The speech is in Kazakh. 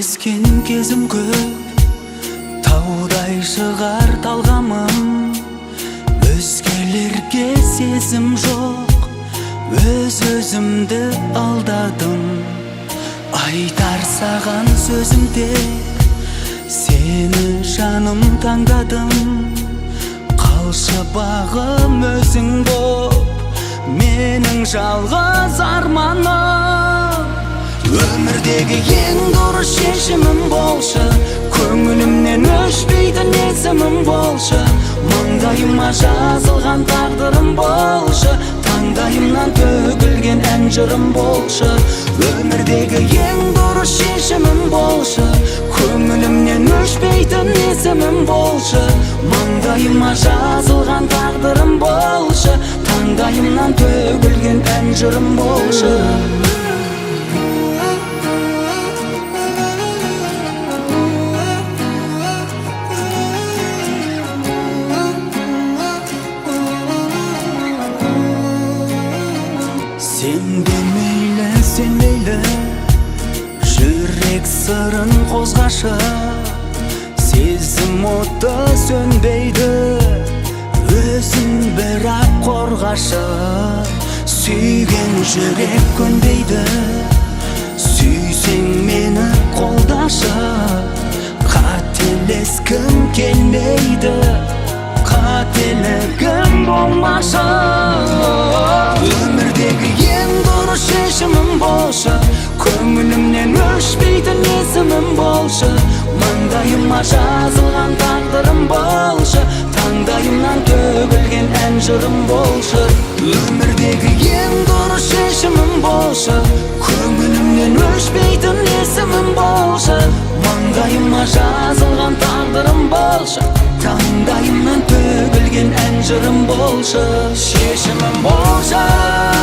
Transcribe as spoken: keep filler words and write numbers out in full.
Қателескен кезім көп, таудай шығар талғамым. Өзгелерге сезім жоқ, өз-өзімді алдадым. Айтар саған сөзім тек, сені жаным таңдадым. Қалшы бағым өзің боп, менің жалғыз арманым. Өмірдегі ең дұрыс шешімім болшы, көңілімнен өшпейтін есімім болшы. Маңдайыма жазылған тағдырым болшы, таңдайымнан төгілген ән жырым болшы. Өмірдегі ең дұрыс шешімім болшы, көңілімнен өшпейтін есімім болшы. Маңдайыма жазылған тағдырым болшы, таңдайымнан төгілген ән жырым болшы. Сен де мейлі, сен мейлі, жүрек сырын қозғашы. Сезім оты сөнбейді, өзін бірақ қорғашы. Сүйген жүрек көнбейді, сүйсең мені қолдашы. Қателескім келмейді, қателігім болмашы. Өмірдегі ең дұрыс шешімім болшы, көңілімнен өшпейтін есімім болшы. Маңдайыма жазылған тағдырым болшы, таңдайымнан төгілген ән жырым болшы. Өмірдегі ең дұрыс шешімім болшы, көңілімнен өшпейтін есімім болшы. Маңдайыма жазылған тағдырым болшы, таңдайымнан төгілген ән жырым болшы. Шешімім болшы.